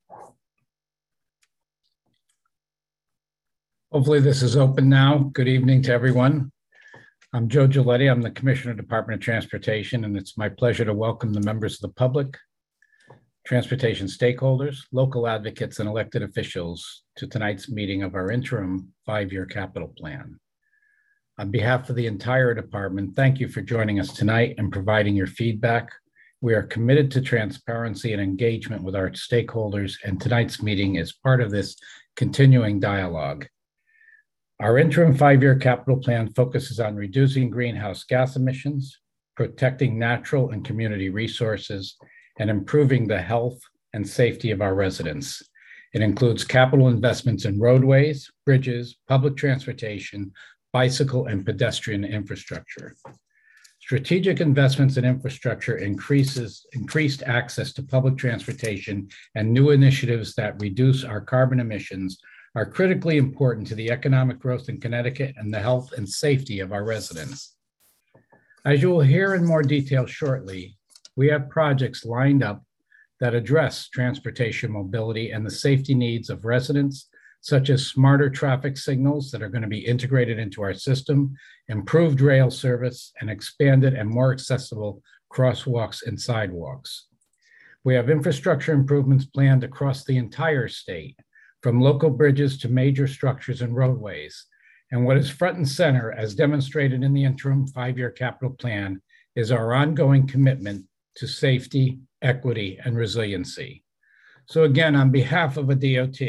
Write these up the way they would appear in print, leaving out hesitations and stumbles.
Hopefully this is open now. Good evening to everyone. I'm Joe Giletti. I'm the Commissioner, Department of Transportation, and it's my pleasure to welcome the members of the public, transportation stakeholders, local advocates, and elected officials to tonight's meeting of our interim 5-year capital plan. On behalf of the entire department, thank you for joining us tonight and providing your feedback. We are committed to transparency and engagement with our stakeholders, and tonight's meeting is part of this continuing dialogue. Our interim 5-year capital plan focuses on reducing greenhouse gas emissions, protecting natural and community resources, and improving the health and safety of our residents. It includes capital investments in roadways, bridges, public transportation, bicycle and pedestrian infrastructure. Strategic investments in infrastructure increased access to public transportation and new initiatives that reduce our carbon emissions are critically important to the economic growth in Connecticut and the health and safety of our residents. As you will hear in more detail shortly, we have projects lined up that address transportation mobility and the safety needs of residents, such as smarter traffic signals that are going to be integrated into our system, improved rail service, and expanded and more accessible crosswalks and sidewalks. We have infrastructure improvements planned across the entire state, from local bridges to major structures and roadways. And what is front and center, as demonstrated in the interim 5-year capital plan, is our ongoing commitment to safety, equity, and resiliency. So again, on behalf of a BOT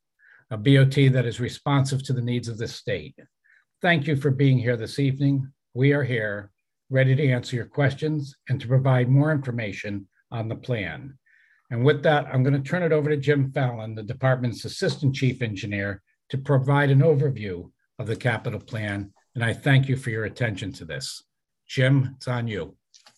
that is responsive to the needs of the state, thank you for being here this evening. We are here, ready to answer your questions and to provide more information on the plan. And with that, I'm going to turn it over to Jim Fallon, the department's Assistant Chief Engineer, to provide an overview of the capital plan. And I thank you for your attention to this. Jim, it's on you.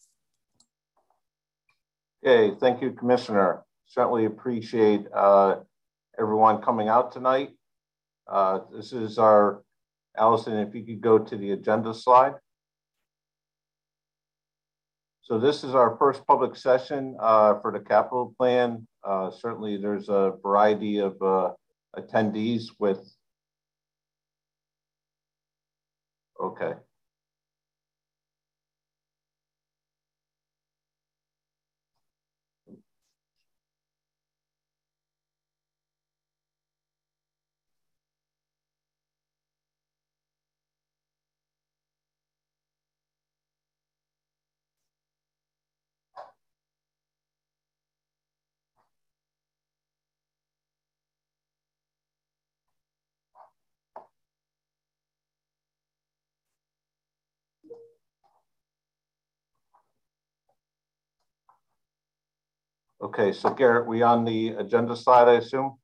Okay, thank you, Commissioner. Certainly appreciate everyone coming out tonight. This is our, Allison, if you could go to the agenda slide. So this is our first public session for the capital plan. Certainly there's a variety of attendees with, okay. Okay, so Garrett, we on the agenda slide, I assume?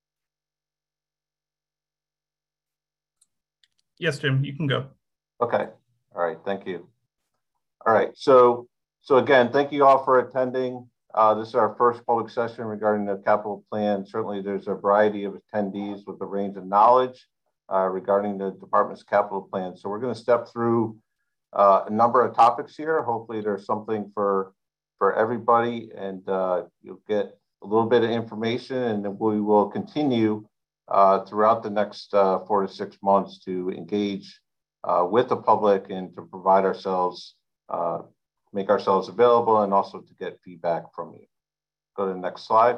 Yes, Jim, you can go. Okay, all right, thank you. All right, so again, thank you all for attending. This is our first public session regarding the capital plan. Certainly there's a variety of attendees with a range of knowledge regarding the department's capital plan. So we're gonna step through a number of topics here. Hopefully there's something for everybody, and you'll get a little bit of information, and then we will continue throughout the next 4 to 6 months to engage with the public and to provide ourselves, make ourselves available, and also to get feedback from you. Go to the next slide.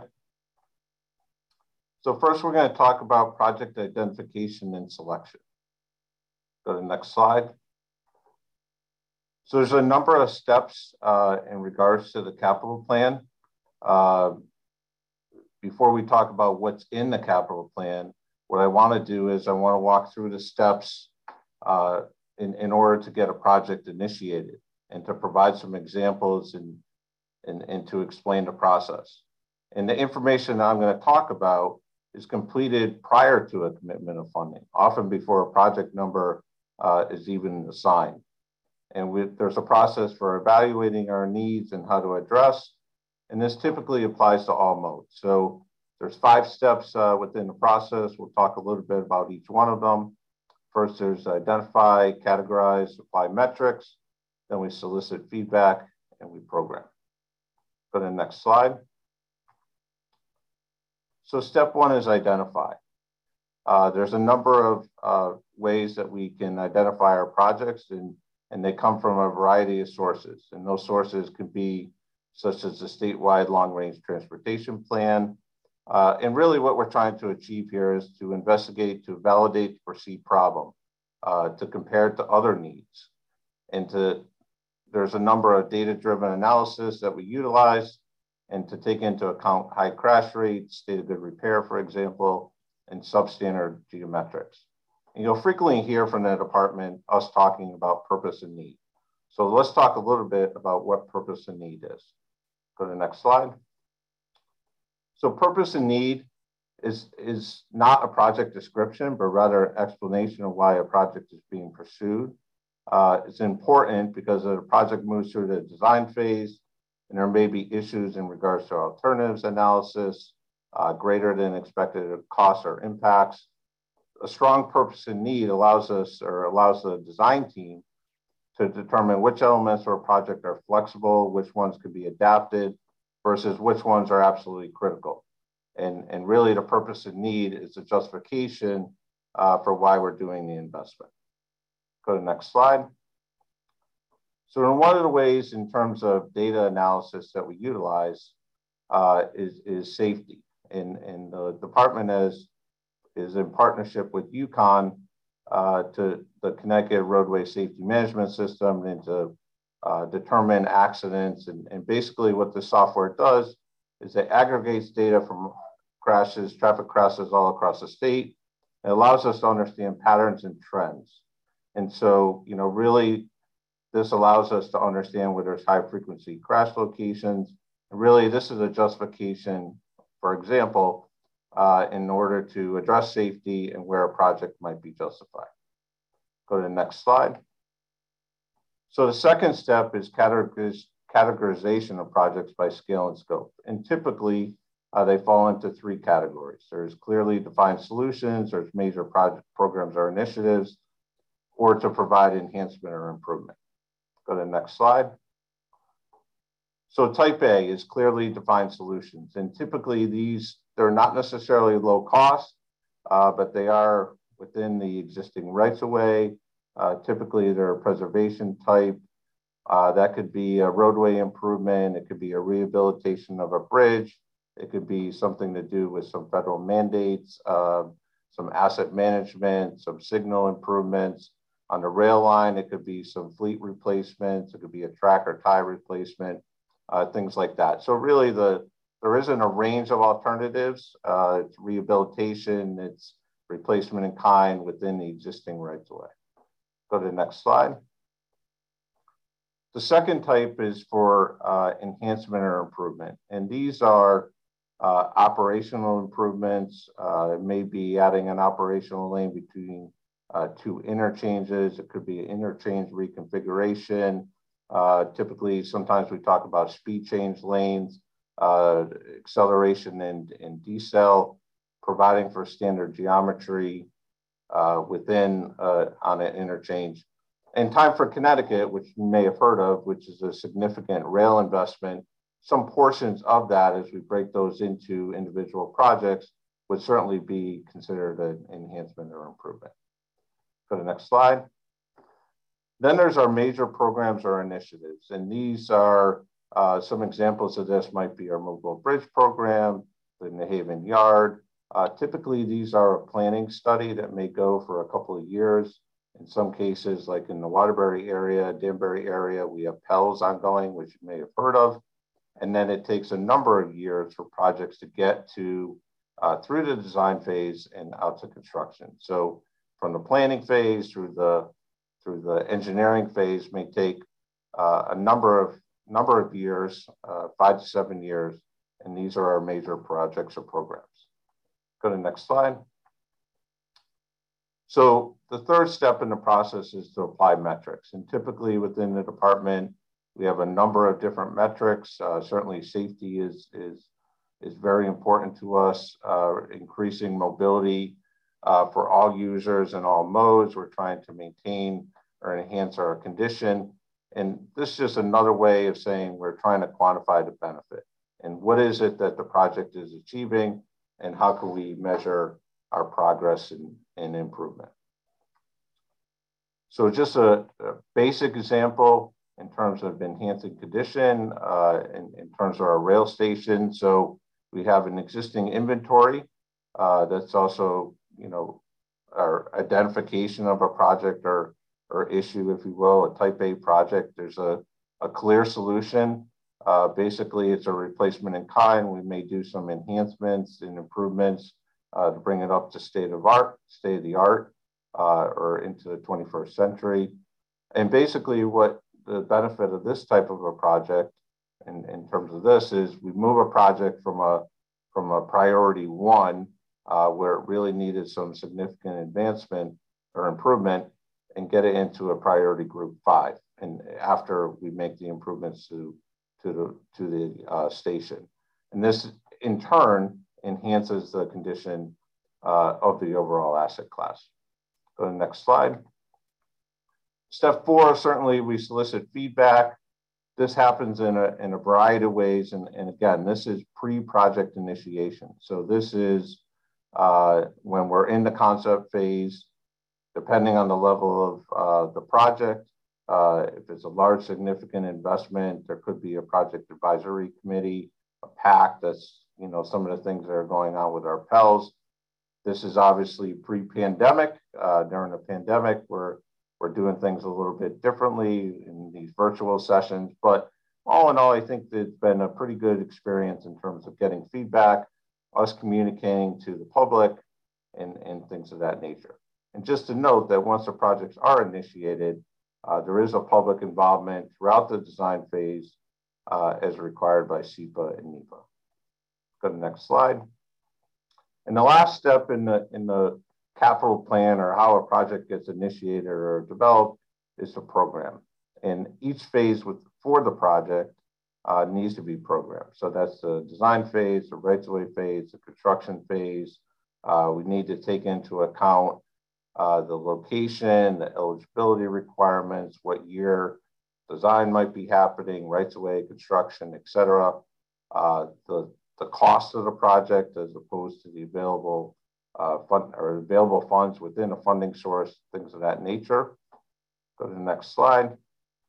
So first we're going to talk about project identification and selection. Go to the next slide. So there's a number of steps in regards to the capital plan. Before we talk about what's in the capital plan, what I want to do is I want to walk through the steps in order to get a project initiated and to provide some examples and to explain the process. And the information that I'm going to talk about is completed prior to a commitment of funding, often before a project number is even assigned. And there's a process for evaluating our needs and how to address, and this typically applies to all modes. So there's 5 steps within the process. We'll talk a little bit about each one of them. First, there's identify, categorize, apply metrics. Then we solicit feedback and we program. Go to the next slide. So step one is identify. There's a number of ways that we can identify our projects, and they come from a variety of sources. And those sources could be such as the statewide long-range transportation plan. And really what we're trying to achieve here is to investigate, to validate the perceived problem, to compare it to other needs. And there's a number of data-driven analysis that we utilize, and to take into account high crash rates, state of good repair, for example, and substandard geometrics. And you'll frequently hear from the department us talking about purpose and need. So let's talk a little bit about what purpose and need is. Go to the next slide. So purpose and need is not a project description, but rather an explanation of why a project is being pursued. It's important because the project moves through the design phase, and there may be issues in regards to alternatives analysis, greater than expected costs or impacts. A strong purpose and need allows the design team to determine which elements of a project are flexible, which ones could be adapted, versus which ones are absolutely critical. And really the purpose and need is a justification for why we're doing the investment. Go to the next slide. So one of the ways in terms of data analysis that we utilize is safety. And the department is in partnership with UConn to the Connecticut Roadway Safety Management System, and to determine accidents. And basically what the software does is it aggregates data from crashes, traffic crashes all across the state. It allows us to understand patterns and trends. And so, really this allows us to understand where there's high frequency crash locations. And really this is a justification, for example, in order to address safety and where a project might be justified. Go to the next slide. So the second step is categorization of projects by scale and scope. And typically they fall into three categories. There's clearly defined solutions, there's major project programs or initiatives, or to provide enhancement or improvement. Go to the next slide. So type A is clearly defined solutions. And typically they're not necessarily low cost, but they are within the existing rights of way. Typically they're a preservation type. That could be a roadway improvement. It could be a rehabilitation of a bridge. It could be something to do with some federal mandates, some asset management, some signal improvements. On the rail line, it could be some fleet replacements. It could be a track or tie replacement, things like that. So really there isn't a range of alternatives. It's rehabilitation, it's replacement in kind within the existing rights of way. Go to the next slide. The second type is for enhancement or improvement. And these are operational improvements. It may be adding an operational lane between two interchanges. It could be an interchange reconfiguration. Typically, sometimes we talk about speed change lanes, acceleration and decel, providing for standard geometry within on an interchange. And Time for Connecticut, which you may have heard of, which is a significant rail investment, some portions of that, as we break those into individual projects, would certainly be considered an enhancement or improvement. Go to the next slide. Then there's our major programs or initiatives. And these are some examples of this might be our Movable Bridge program, the New Haven Yard. Typically, these are a planning study that may go for a couple of years. In some cases, like in the Waterbury area, Danbury area, we have PELS ongoing, which you may have heard of. And then it takes a number of years for projects to get to through the design phase and out to construction. So from the planning phase through the engineering phase may take a number of years, 5 to 7 years, and these are our major projects or programs. Go to the next slide. So the third step in the process is to apply metrics, and typically within the department, we have a number of different metrics. Certainly safety is very important to us, increasing mobility for all users and all modes. We're trying to maintain or enhance our condition. And this is just another way of saying we're trying to quantify the benefit. And what is it that the project is achieving? and how can we measure our progress and improvement. So just a basic example in terms of enhancing condition, in terms of our rail station. So we have an existing inventory that's also, our identification of a project or issue, if you will, a type A project. There's a clear solution. Basically, it's a replacement in kind. We may do some enhancements and improvements to bring it up to state of the art, or into the 21st century. And basically, what the benefit of this type of a project, in terms of this, is we move a project from a priority 1, where it really needed some significant advancement or improvement, and get it into a priority group 5. And after we make the improvements to the station, and this in turn enhances the condition of the overall asset class. Go to the next slide. Step 4, certainly we solicit feedback. This happens in a variety of ways. And again, this is pre-project initiation. So this is when we're in the concept phase, depending on the level of the project. If it's a large, significant investment, there could be a project advisory committee, a PAC. That's, some of the things that are going on with our PELs. This is obviously pre-pandemic. During the pandemic, we're doing things a little bit differently in these virtual sessions. But all in all, I think that it's been a pretty good experience in terms of getting feedback, us communicating to the public, and things of that nature. And just to note that once the projects are initiated, there is a public involvement throughout the design phase as required by SEPA and NEPA. Go to the next slide. And the last step in the capital plan, or how a project gets initiated or developed, is the program. And each phase for the project needs to be programmed. So that's the design phase, the rights-of-way phase, the construction phase. We need to take into account the location, the eligibility requirements, what year design might be happening, rights-of-way, construction, et cetera. The cost of the project as opposed to the available available funds within a funding source, things of that nature. Go to the next slide.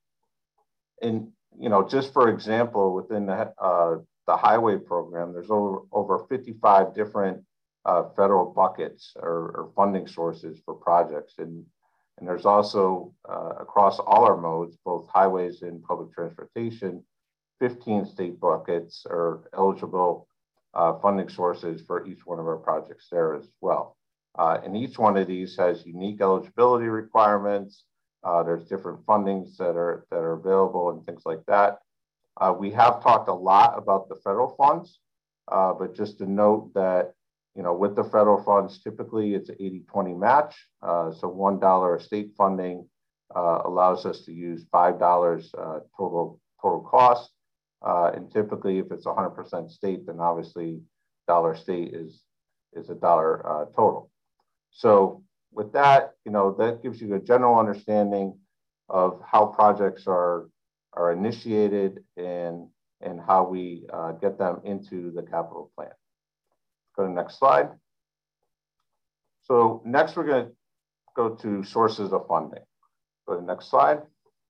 And just for example, within the highway program, there's over 55 different federal buckets or funding sources for projects, and there's also across all our modes, both highways and public transportation, 15 state buckets are eligible funding sources for each one of our projects there as well. And each one of these has unique eligibility requirements. There's different fundings that are available and things like that. We have talked a lot about the federal funds, but just to note that, with the federal funds, typically it's an 80-20 match. So $1 of state funding allows us to use $5 total cost. And typically, if it's 100% state, then obviously dollar state is a dollar total. So with that, that gives you a general understanding of how projects are initiated and how we get them into the capital plan. Go to the next slide. So next, we're going to go to sources of funding. Go to the next slide.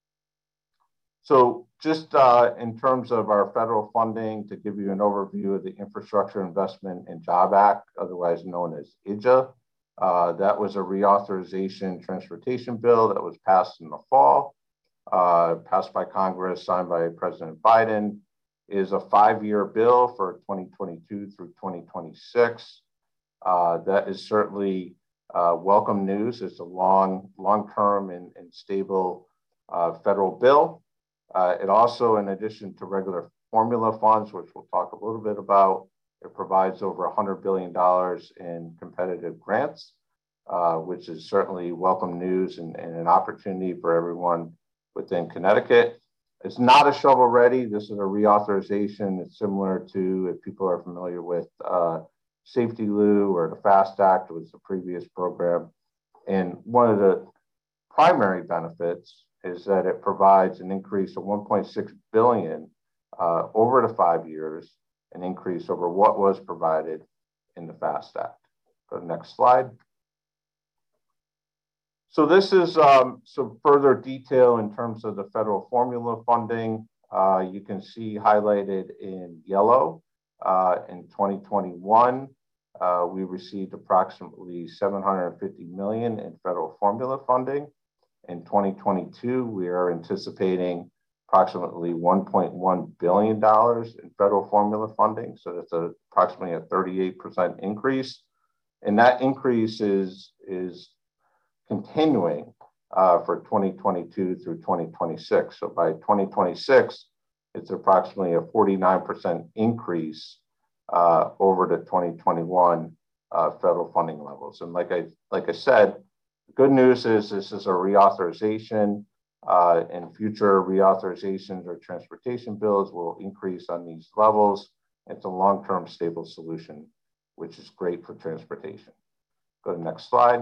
So just in terms of our federal funding, to give you an overview of the Infrastructure Investment and Job Act, otherwise known as IJA, that was a reauthorization transportation bill that was passed in the fall, passed by Congress, signed by President Biden. It is a 5-year bill for 2022 through 2026. That is certainly welcome news. It's a long-term and stable federal bill. It also, in addition to regular formula funds, which we'll talk a little bit about, it provides over $100 billion in competitive grants, which is certainly welcome news and an opportunity for everyone within Connecticut. It's not a shovel ready. This is a reauthorization. It's similar to, if people are familiar with Safety Lou or the FAST Act, was the previous program. And one of the primary benefits is that it provides an increase of $1.6 billion over the 5 years, an increase over what was provided in the FAST Act. Go to the next slide. So this is some further detail in terms of the federal formula funding. You can see highlighted in yellow. In 2021, we received approximately $750 million in federal formula funding. In 2022, we are anticipating approximately $1.1 billion in federal formula funding. So that's approximately a 38% increase. And that increase is continuing for 2022 through 2026. So by 2026, it's approximately a 49% increase over the 2021 federal funding levels. And like I said, the good news is this is a reauthorization, and future reauthorizations or transportation bills will increase on these levels. It's a long-term stable solution, which is great for transportation. Go to the next slide.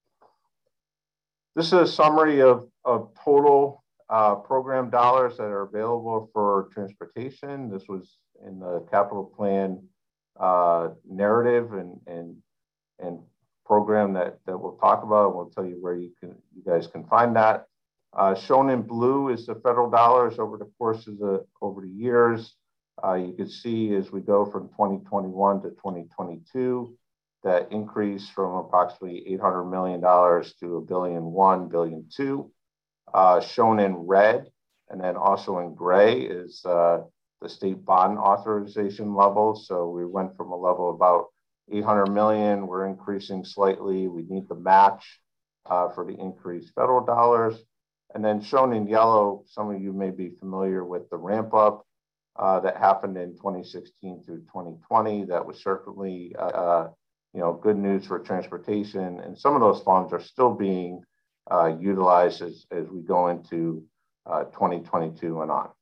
This is a summary of total program dollars that are available for transportation. This was in the capital plan narrative and program that we'll talk about. We'll tell you where you guys can find that. Shown in blue is the federal dollars over the course of over the years. You can see as we go from 2021 to 2022, that increase from approximately $800 million to $1.1 billion, $1.2 billion. Shown in red and then also in gray is the state bond authorization level. So we went from a level of about 800 million, we're increasing slightly. We need the match for the increased federal dollars. And then shown in yellow, some of you may be familiar with the ramp up that happened in 2016 through 2020. That was certainly good news for transportation. And some of those funds are still being utilized as we go into 2022 and on.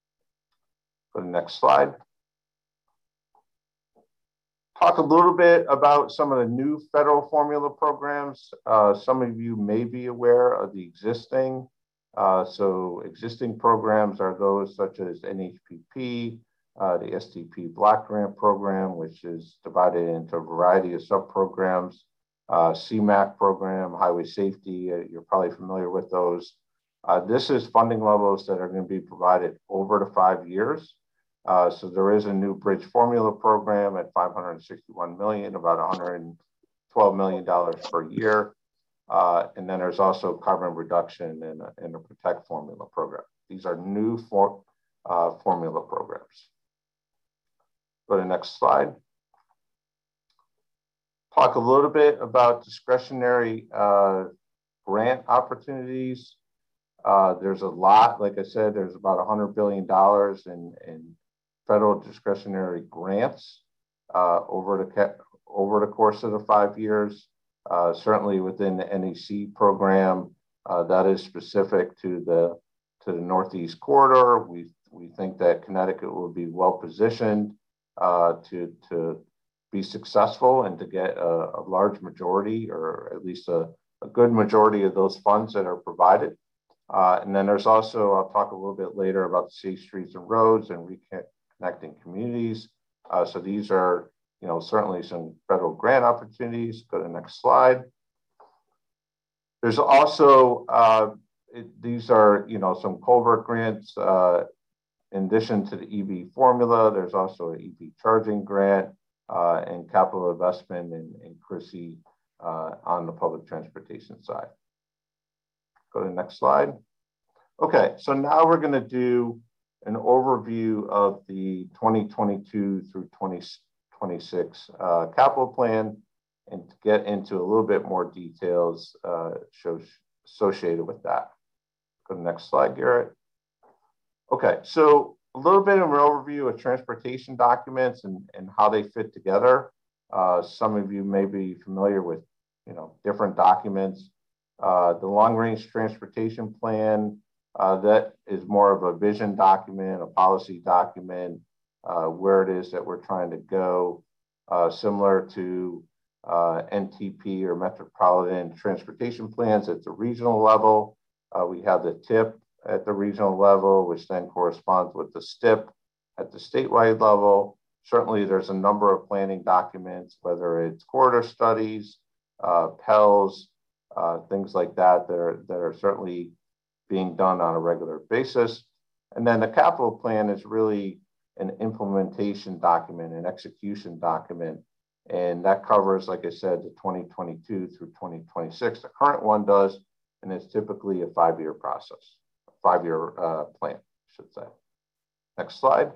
Go to the next slide. Talk a little bit about some of the new federal formula programs. Some of you may be aware of the existing. So existing programs are those such as NHPP, the STP Block Grant Program, which is divided into a variety of sub-programs, CMAQ program, highway safety, you're probably familiar with those. This is funding levels that are going to be provided over the 5 years. So there is a new bridge formula program at $561 million, about $112 million per year. And then there's also carbon reduction and a protect formula program. These are new formula programs. Go to the next slide. Talk a little bit about discretionary grant opportunities. There's a lot, like I said, there's about $100 billion in federal discretionary grants over the course of the 5 years. Certainly within the NEC program, that is specific to the Northeast corridor. We think that Connecticut will be well positioned to be successful and to get a large majority, or at least a good majority of those funds that are provided. And then there's also, I'll talk a little bit later about safe streets and roads and reconnecting communities. So these are, certainly some federal grant opportunities. Go to the next slide. There's also, these are, some culvert grants. In addition to the EV formula, there's also an EV charging grant and capital investment in CRISI on the public transportation side. Go to the next slide. Okay, so now we're going to do an overview of the 2022 through 2026 capital plan and to get into a little bit more details associated with that. Go to the next slide, Garrett. Okay, so a little bit of an overview of transportation documents and how they fit together. Some of you may be familiar with, different documents. The long-range transportation plan, that is more of a vision document, a policy document, where it is that we're trying to go, similar to NTP or Metropolitan Transportation Plans at the regional level. We have the TIP at the regional level, which then corresponds with the STIP at the statewide level. certainly there's a number of planning documents, whether it's corridor studies, PELs, things like that, that are certainly being done on a regular basis. And then the capital plan is really an implementation document, an execution document. And that covers, like I said, the 2022 through 2026. The current one does, and it's typically a 5-year process, a 5-year plan, I should say. Next slide.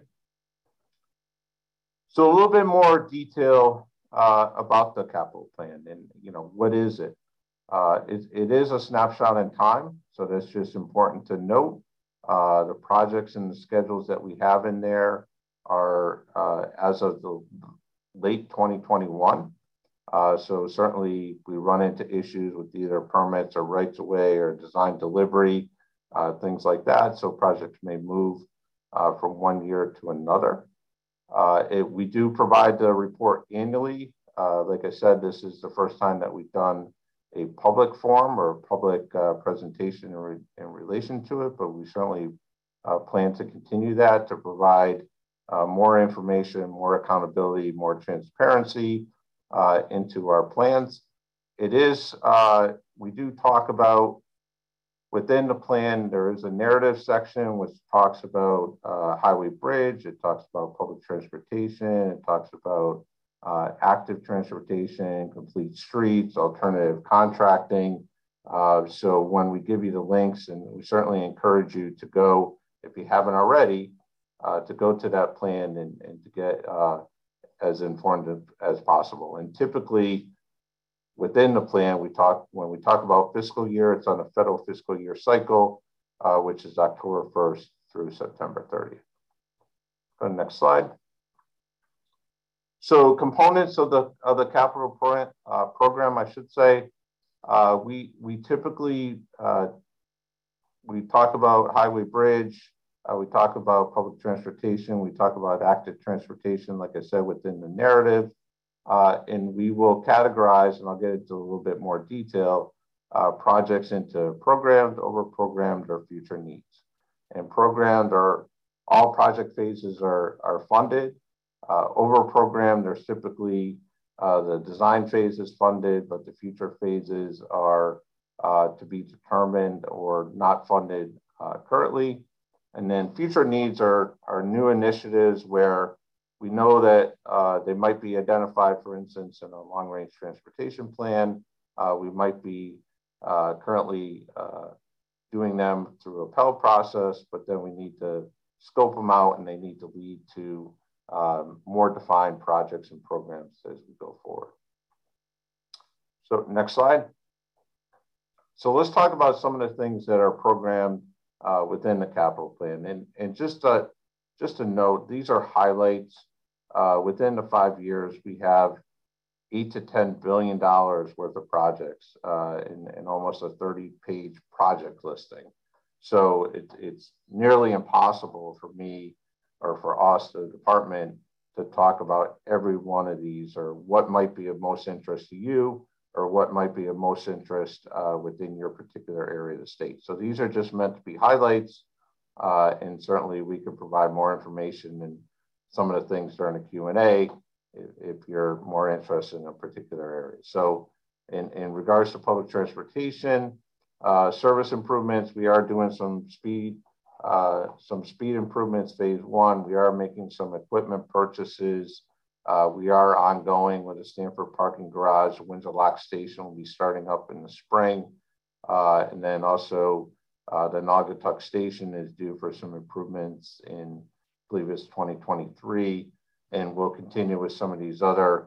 So a little bit more detail about the capital plan, and what is it? It is a snapshot in time, so that's just important to note. The projects and the schedules that we have in there are as of the late 2021. So certainly we run into issues with either permits or rights of way or design delivery, things like that. So projects may move from one year to another. We do provide the report annually. Like I said, this is the first time that we've done a public forum or public presentation in relation to it, but we certainly plan to continue that to provide more information, more accountability, more transparency into our plans. It is, we do talk about, within the plan, there is a narrative section which talks about highway bridge, it talks about public transportation, it talks about active transportation, complete streets, alternative contracting. So when we give you the links, and we certainly encourage you to go, if you haven't already, to go to that plan and to get as informed as possible. And typically within the plan, when we talk about fiscal year, it's on a federal fiscal year cycle, which is October 1st through September 30th. Go to the next slide. So components of the capital program, I should say, we typically, we talk about highway bridge, we talk about public transportation, we talk about active transportation, like I said, within the narrative, and we will categorize, and I'll get into a little bit more detail, projects into programmed, over-programmed, or future needs. And programmed are, all project phases are funded. Over-programmed, there's typically the design phase is funded, but the future phases are to be determined or not funded currently. And then future needs are new initiatives where we know that they might be identified, for instance, in a long-range transportation plan. We might be currently doing them through a PEL process, but then we need to scope them out and they need to lead to more defined projects and programs as we go forward. So next slide. So let's talk about some of the things that are programmed within the capital plan. And just to note, these are highlights. Within the 5 years, we have $8 to $10 billion worth of projects in almost a 30-page project listing. So it's nearly impossible for me or for us, the department, to talk about every one of these or what might be of most interest to you or what might be of most interest within your particular area of the state. So these are just meant to be highlights, and certainly we could provide more information and some of the things during the Q&A if you're more interested in a particular area. So in regards to public transportation, service improvements, we are doing some speed improvements, phase 1. We are making some equipment purchases. We are ongoing with the Stanford parking garage. The Windsor Lock Station will be starting up in the spring. And then also the Naugatuck Station is due for some improvements in, I believe it's 2023. And we'll continue with some of these other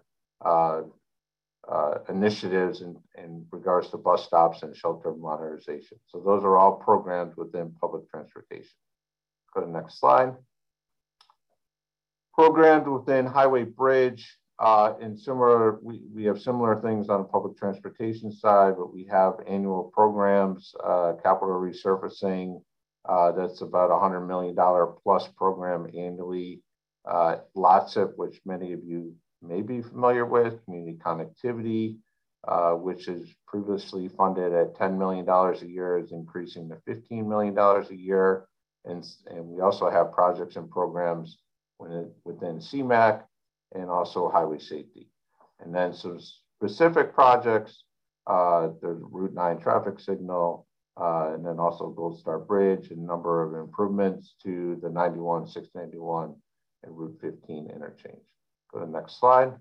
initiatives in regards to bus stops and shelter modernization. So those are all programs within public transportation. Go to the next slide. Programmed within highway bridge, and similar, we have similar things on the public transportation side, but we have annual programs, capital resurfacing, that's about $100 million plus program annually. LOTSIP, which many of you may be familiar with, community connectivity, which is previously funded at $10 million a year, is increasing to $15 million a year. And we also have projects and programs within CMAQ and also highway safety. And then some specific projects, there's Route 9 traffic signal, and then also Gold Star Bridge, and a number of improvements to the 91, 691, and Route 15 interchange. Go to the next slide.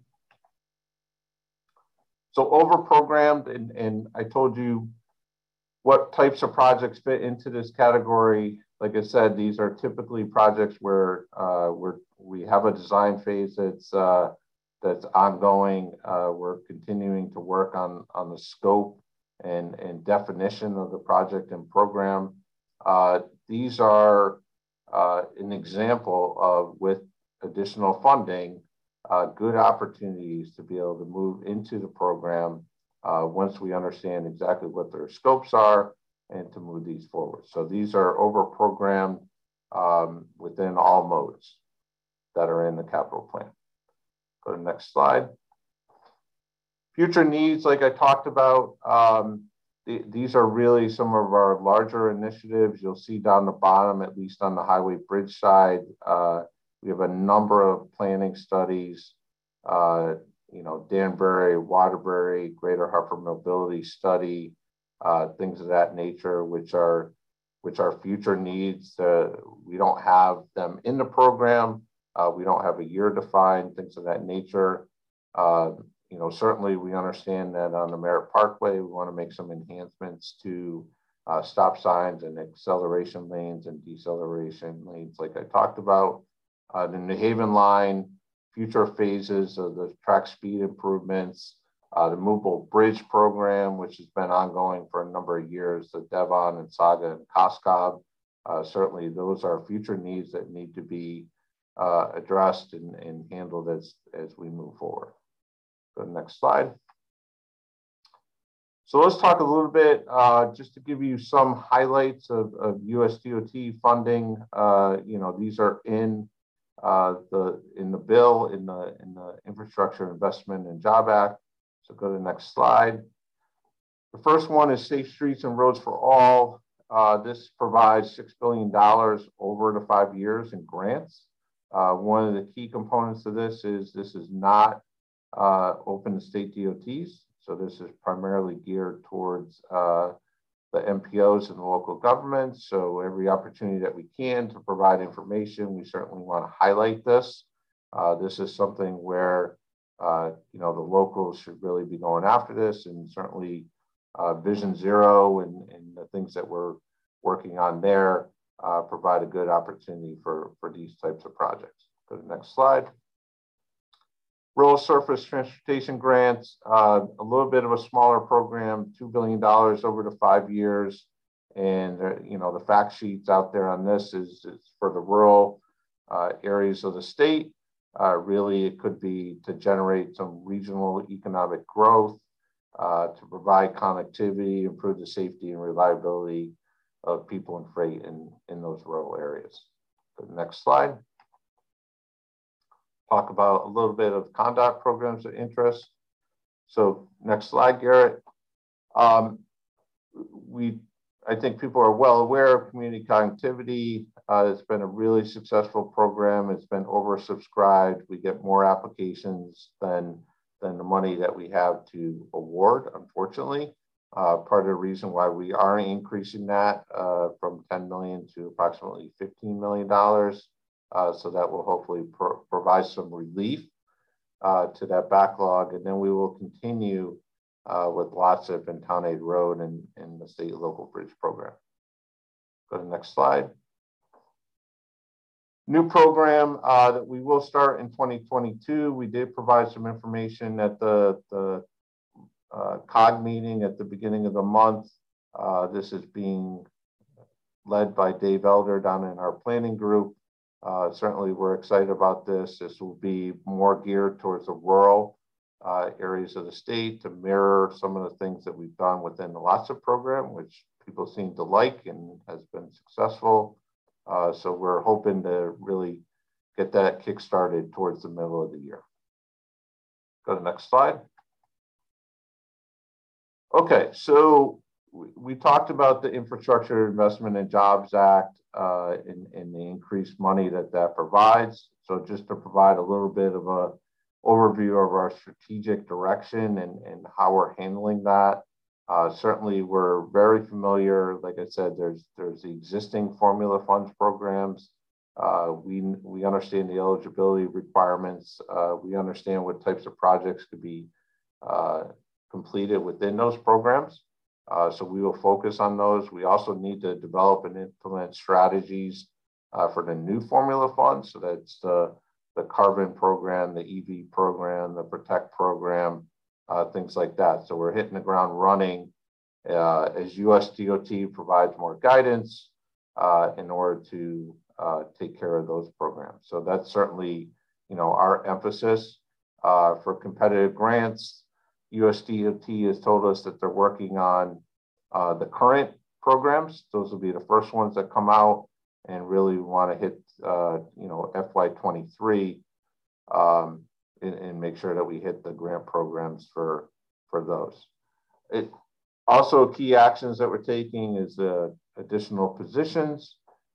So over-programmed, and I told you what types of projects fit into this category. Like I said, these are typically projects where we have a design phase that's ongoing. We're continuing to work on the scope and definition of the project and program. These are an example of, with additional funding, good opportunities to be able to move into the program once we understand exactly what their scopes are and to move these forward. So these are over-programmed within all modes that are in the capital plan. Go to the next slide. Future needs, like I talked about, these are really some of our larger initiatives. You'll see down the bottom, at least on the highway bridge side, we have a number of planning studies, Danbury, Waterbury, Greater Hartford Mobility Study, things of that nature, which are future needs. We don't have them in the program. We don't have a year defined, things of that nature. Certainly we understand that on the Merritt Parkway, we want to make some enhancements to stop signs and acceleration lanes and deceleration lanes, like I talked about. The New Haven line, future phases of the track speed improvements, the movable bridge program, which has been ongoing for a number of years, the Devon and Saga and Coscob. Certainly those are future needs that need to be addressed and handled as we move forward. Go to the next slide. So let's talk a little bit, just to give you some highlights of USDOT funding. These are in the bill, in the Infrastructure Investment and Job Act. So go to the next slide. The first one is Safe Streets and Roads for All. This provides $6 billion over the 5 years in grants. One of the key components of this is not open to state DOTs. So this is primarily geared towards the MPOs and the local governments. So every opportunity that we can to provide information, we certainly want to highlight this. This is something where the locals should really be going after this, and certainly Vision Zero and the things that we're working on there provide a good opportunity for these types of projects. Go to the next slide. Rural Surface Transportation Grants, a little bit of a smaller program, $2 billion over the 5 years. And, the fact sheets out there on this is for the rural areas of the state. Really, it could be to generate some regional economic growth, to provide connectivity, improve the safety and reliability of people and freight in those rural areas. Go to the next slide. Talk about a little bit of conduct programs of interest. So next slide, Garrett. I think people are well aware of community connectivity. It's been a really successful program. It's been oversubscribed. We get more applications than the money that we have to award, unfortunately. Part of the reason why we are increasing that from $10 million to approximately $15 million. So that will hopefully provide some relief to that backlog. And then we will continue with lots of in Town Aid Road and the state and local bridge program. Go to the next slide. New program that we will start in 2022. We did provide some information at the COG meeting at the beginning of the month. This is being led by Dave Elder down in our planning group. Certainly we're excited about this. This will be more geared towards the rural areas of the state to mirror some of the things that we've done within the LOTSA program, which people seem to like and has been successful. So we're hoping to really get that kick-started towards the middle of the year. Go to the next slide. Okay, so we talked about the Infrastructure Investment and Jobs Act and the increased money that provides. So just to provide a little bit of overview of our strategic direction and how we're handling that. Certainly, we're very familiar. Like I said, there's the existing formula funds programs. We understand the eligibility requirements. We understand what types of projects could be completed within those programs. So we will focus on those. We also need to develop and implement strategies for the new formula funds. So that's the carbon program, the EV program, the Protect program, things like that. So we're hitting the ground running as USDOT provides more guidance in order to take care of those programs. So that's certainly, our emphasis for competitive grants. USDOT has told us that they're working on the current programs. Those will be the first ones that come out, and really want to hit, FY23 and make sure that we hit the grant programs for those. Also, key actions that we're taking is additional positions.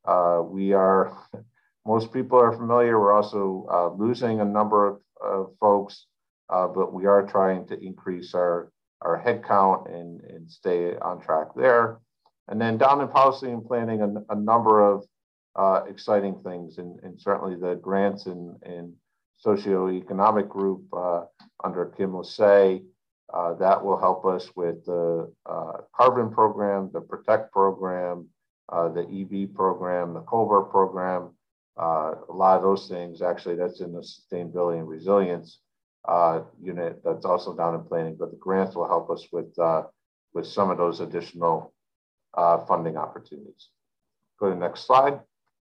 Most people are familiar. We're also losing a number of folks, but we are trying to increase our headcount and stay on track there. And then down in policy and planning, a number of exciting things, and certainly the grants and socioeconomic group under Kim Lassay, that will help us with the carbon program, the Protect program, the EV program, the Colbert program. A lot of those things, actually, that's in the sustainability and resilience unit that's also down in planning, but the grants will help us with some of those additional funding opportunities. Go to the next slide.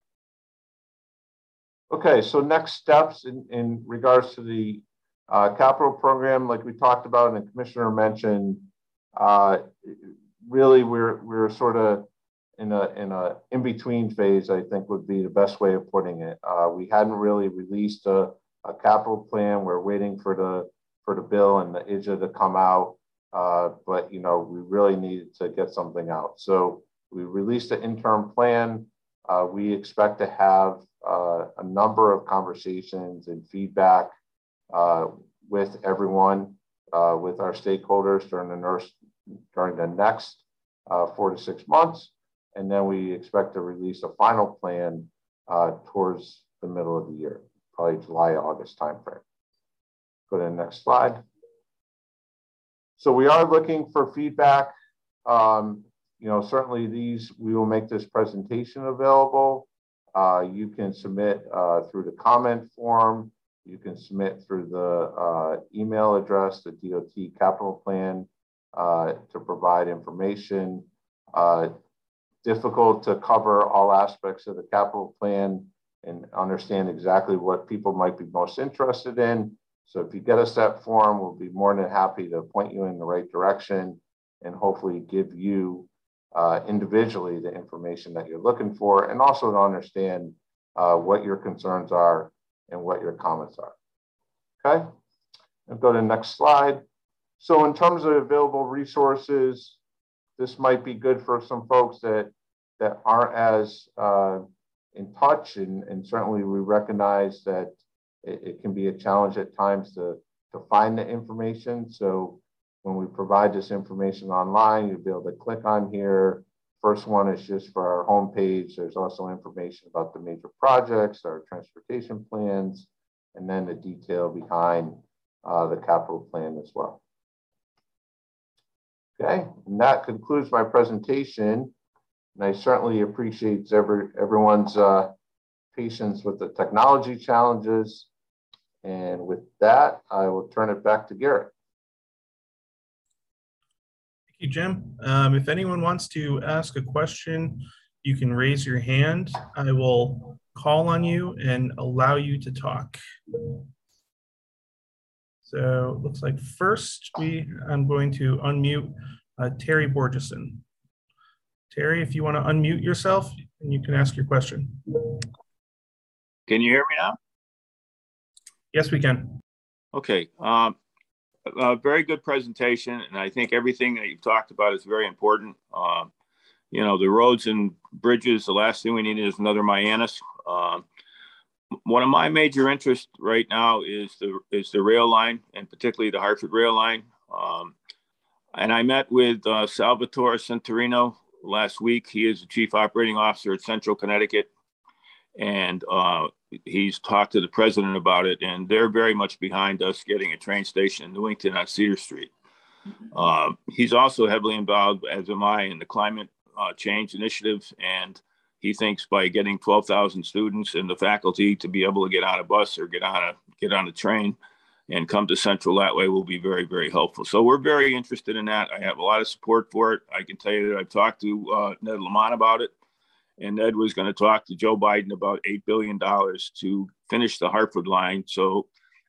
Okay, so next steps in regards to the capital program, like we talked about and the commissioner mentioned, really we're sort of in a in-between phase, I think would be the best way of putting it. We hadn't really released a capital plan. We're waiting for the bill and the IJA to come out, but we really needed to get something out. So we released an interim plan. We expect to have a number of conversations and feedback with everyone, with our stakeholders during the next 4 to 6 months. And then we expect to release a final plan towards the middle of the year, probably July, August timeframe. Go to the next slide. So we are looking for feedback. Certainly we will make this presentation available. You can submit through the comment form. You can submit through the email address, the DOT capital plan, to provide information. Difficult to cover all aspects of the capital plan and understand exactly what people might be most interested in. So if you get us that form, we'll be more than happy to point you in the right direction and hopefully give you individually the information that you're looking for, and also to understand what your concerns are and what your comments are. Okay, and go to the next slide. So in terms of available resources, this might be good for some folks that aren't as in touch, and certainly we recognize that it can be a challenge at times to find the information. So when we provide this information online, you'll be able to click on here. First one is just for our homepage. There's also information about the major projects, our transportation plans, and then the detail behind the capital plan as well. Okay, and that concludes my presentation. And I certainly appreciate everyone's patience with the technology challenges. And with that, I will turn it back to Garrett. Thank you, Jim. If anyone wants to ask a question, you can raise your hand. I will call on you and allow you to talk. So it looks like first I'm going to unmute Terry Borgeson. Terry, if you want to unmute yourself, and you can ask your question. Can you hear me now? Yes, we can. Okay. A very good presentation, and I think everything that you've talked about is very important. The roads and bridges, the last thing we need is another Mianus. One of my major interests right now is the rail line, and particularly the Hartford rail line. And I met with Salvatore Centurino last week. He is the chief operating officer at Central Connecticut, and he's talked to the president about it, and they're very much behind us getting a train station in Newington on Cedar Street. He's also heavily involved, as am I, in the climate change initiatives, and he thinks by getting 12,000 students and the faculty to be able to get on a bus or get on a train and come to Central that way will be very, very helpful. So we're very interested in that. I have a lot of support for it. I can tell you that I've talked to Ned Lamont about it, and Ned was going to talk to Joe Biden about $8 billion to finish the Hartford line. So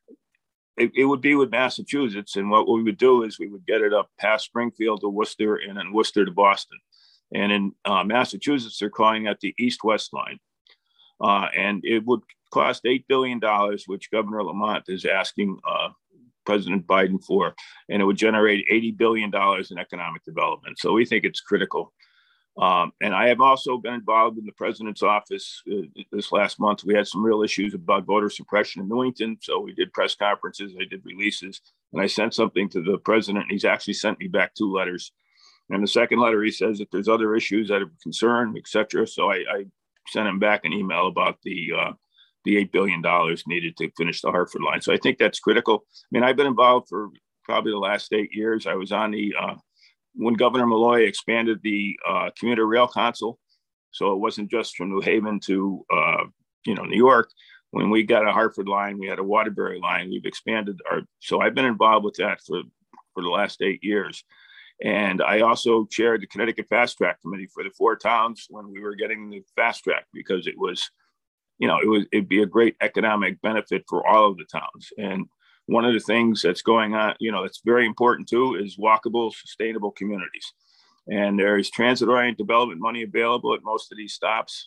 it would be with Massachusetts, and what we would do is we would get it up past Springfield to Worcester and then Worcester to Boston. And in Massachusetts, they're calling that the East-West line. And it would cost $8 billion, which Governor Lamont is asking President Biden for, and it would generate $80 billion in economic development. So we think it's critical. And I have also been involved in the president's office this last month. We had some real issues about voter suppression in Newington. So we did press conferences, I did releases, and I sent something to the president. And he's actually sent me back 2 letters. And the second letter, he says that there's other issues that are of concern, et cetera. So I sent him back an email about the $8 billion needed to finish the Hartford line. So I think that's critical. I mean, I've been involved for probably the last 8 years. I was on the, when Governor Malloy expanded the commuter rail council. So it wasn't just from New Haven to, New York. When we got a Hartford line, we had a Waterbury line. We've expanded so I've been involved with that for the last 8 years. And I also chaired the Connecticut Fast Track Committee for the 4 towns when we were getting the fast track, because it was, it'd be a great economic benefit for all of the towns. And one of the things that's going on, that's very important too, is walkable, sustainable communities. And there's transit-oriented development money available at most of these stops.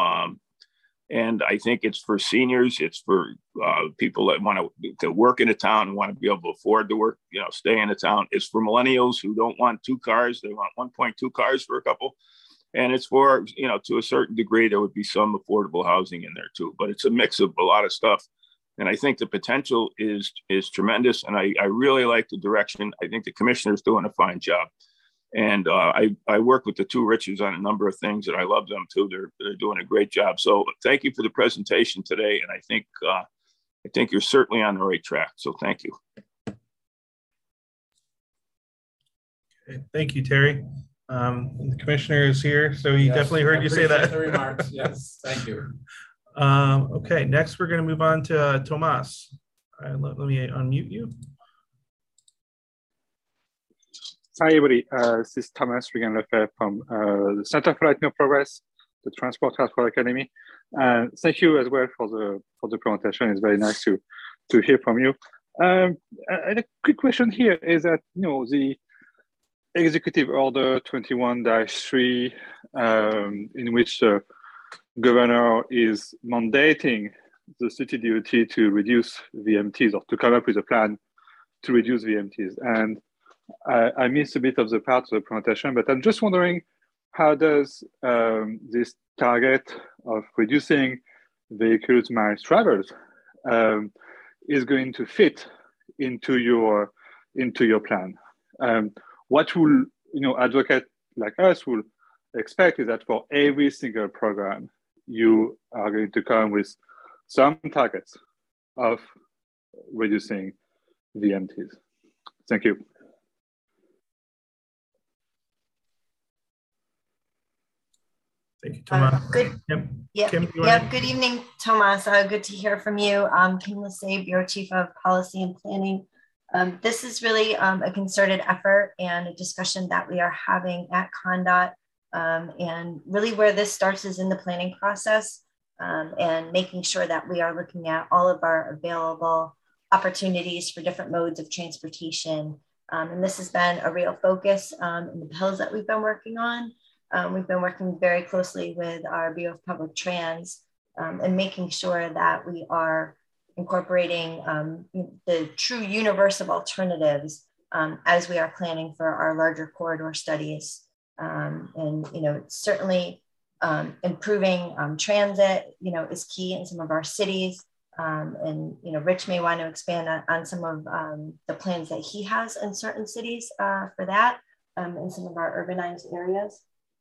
And I think it's for seniors, it's for people that want to work in a town and want to be able to afford to work, stay in a town. It's for millennials who don't want 2 cars, they want 1.2 cars for a couple. And it's for, to a certain degree, there would be some affordable housing in there too, but it's a mix of a lot of stuff. And I think the potential is tremendous. And I really like the direction. I think the commissioner's doing a fine job. And I work with the 2 Riches on a number of things, and I love them too. They're doing a great job. So thank you for the presentation today. And I think you're certainly on the right track. So thank you. Okay, thank you, Terry. The commissioner is here, so he definitely heard you say that. The remarks. Yes, thank you. Okay, next we're going to move on to Tomas. Let me unmute you. Hi, everybody. This is Thomas Regan-Lefebvre from the Center for Light Progress, the Transport Hartford Academy. Thank you as well for the presentation. It's very nice to hear from you. And a quick question here is that, the Executive Order 21-3, in which the governor is mandating the city DOT to reduce VMTs, or to come up with a plan to reduce VMTs. And I missed a bit of the part of the presentation, but I'm just wondering, how does this target of reducing vehicles miles traveled is going to fit into your plan? What will advocate like us will expect is that for every single program, you are going to come with some targets of reducing VMTs. Thank you. Thank you, Thomas. Good. Kim, Good evening, Thomas. Good to hear from you. Kim Lassabe, Bureau Chief of Policy and Planning. This is really a concerted effort and a discussion that we are having at CONDOT. And really where this starts is in the planning process and making sure that we are looking at all of our available opportunities for different modes of transportation. And this has been a real focus in the bills that we've been working on. We've been working very closely with our Bureau of Public Trans and making sure that we are incorporating the true universe of alternatives as we are planning for our larger corridor studies. And certainly improving transit, is key in some of our cities. And Rich may want to expand on some of the plans that he has in certain cities for that in some of our urbanized areas.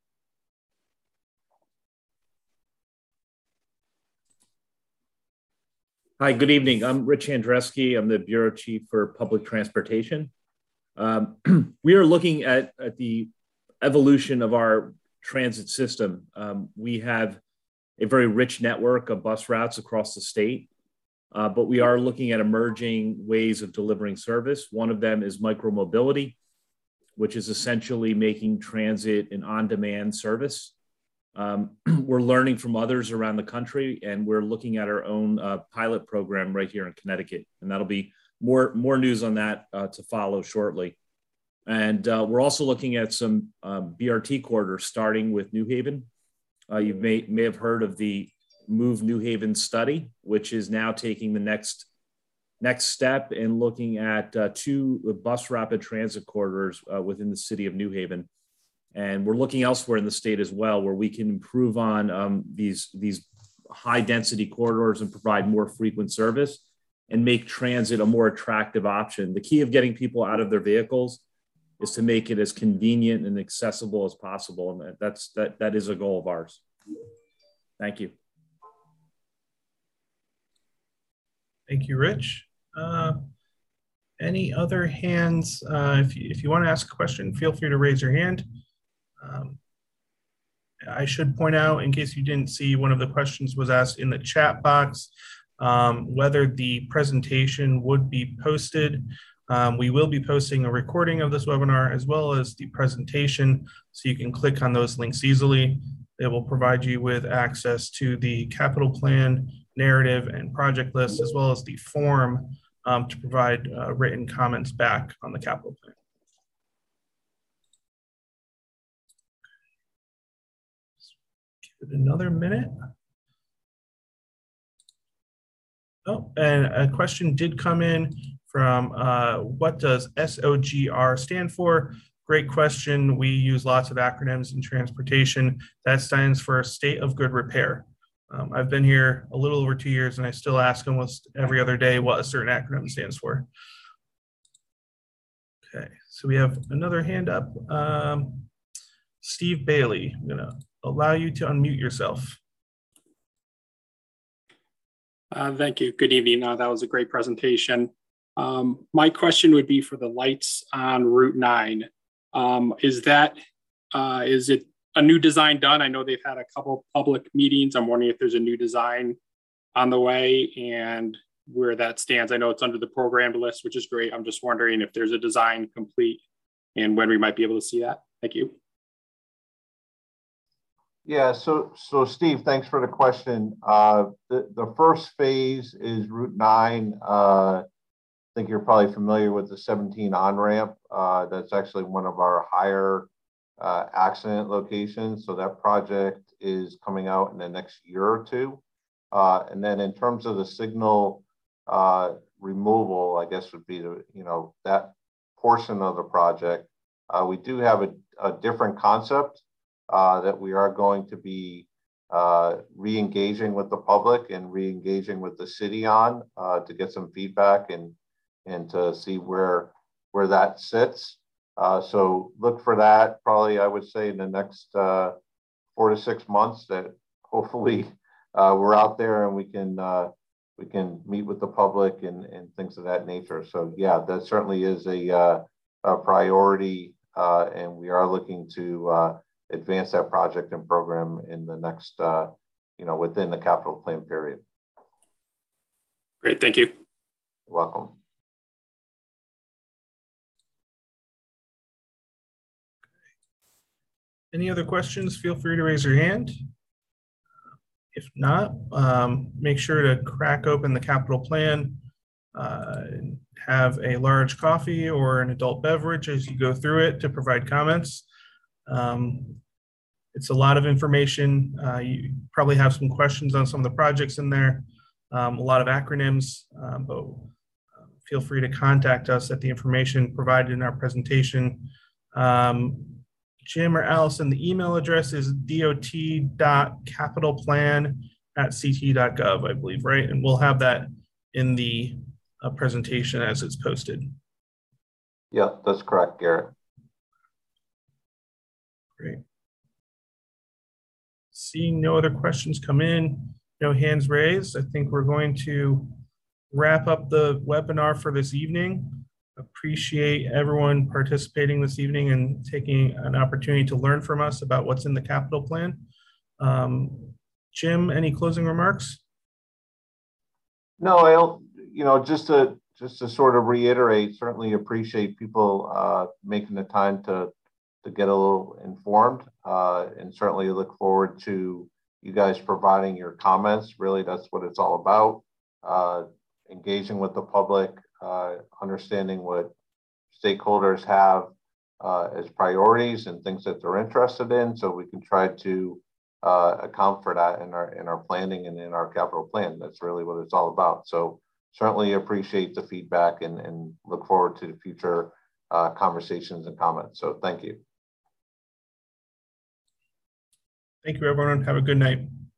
Hi, good evening. I'm Rich Andreski. I'm the Bureau Chief for Public Transportation. We are looking at the evolution of our transit system. We have a very rich network of bus routes across the state, but we are looking at emerging ways of delivering service. One of them is micromobility, which is essentially making transit an on-demand service. We're learning from others around the country, and we're looking at our own pilot program right here in Connecticut. And that'll be more news on that to follow shortly. And we're also looking at some BRT corridors, starting with New Haven. You may have heard of the Move New Haven study, which is now taking the next step in looking at 2 bus rapid transit corridors within the city of New Haven. And we're looking elsewhere in the state as well, where we can improve on these high density corridors and provide more frequent service and make transit a more attractive option. The key of getting people out of their vehicles is to make it as convenient and accessible as possible. And that is a goal of ours. Thank you. Thank you, Rich. Any other hands? If you want to ask a question, feel free to raise your hand. I should point out, in case you didn't see, one of the questions was asked in the chat box, whether the presentation would be posted. We will be posting a recording of this webinar as well as the presentation, so you can click on those links easily. It will provide you with access to the capital plan, narrative, and project list, as well as the form to provide written comments back on the capital plan. Give it another minute. Oh, and a question did come in from what does SOGR stand for? Great question. We use lots of acronyms in transportation. That stands for State of Good Repair. I've been here a little over 2 years, and I still ask almost every other day what a certain acronym stands for. Okay, so we have another hand up. Steve Bailey, I'm gonna allow you to unmute yourself. Thank you. Good evening. That was a great presentation. My question would be for the lights on Route 9. Is it a new design done? I know they've had a couple public meetings. I'm wondering if there's a new design on the way and where that stands. I know it's under the programmed list, which is great. I'm just wondering if there's a design complete and when we might be able to see that. Thank you. Yeah, so Steve, thanks for the question. The first phase is Route 9. I think you're probably familiar with the 17 on-ramp. That's actually one of our higher accident locations. So that project is coming out in the next year or two. And then in terms of the signal removal, I guess would be that portion of the project. We do have a different concept that we are going to be re-engaging with the public and re-engaging with the city on to get some feedback and to see where that sits. So look for that probably, I would say, in the next 4 to 6 months, that hopefully we're out there and we can meet with the public and things of that nature. So yeah, that certainly is a priority, and we are looking to advance that project and program in the next, within the capital plan period. Great, thank you. You're welcome. Any other questions? Feel free to raise your hand. If not, make sure to crack open the capital plan, and have a large coffee or an adult beverage as you go through it to provide comments. It's a lot of information. You probably have some questions on some of the projects in there, a lot of acronyms, but feel free to contact us at the information provided in our presentation. Jim or Allison, the email address is dot.capitalplan@ct.gov, I believe, right? And we'll have that in the presentation as it's posted. Yeah, that's correct, Garrett. Great. Seeing no other questions come in, no hands raised, I think we're going to wrap up the webinar for this evening. Appreciate everyone participating this evening and taking an opportunity to learn from us about what's in the capital plan. Jim, any closing remarks? No, I don't, you know, just to sort of reiterate, certainly appreciate people making the time to get a little informed, and certainly look forward to you guys providing your comments. Really, that's what it's all about. Engaging with the public, understanding what stakeholders have as priorities and things that they're interested in, so we can try to account for that in our planning and in our capital plan. That's really what it's all about. So certainly appreciate the feedback and look forward to future conversations and comments. So thank you. Thank you, everyone. Have a good night.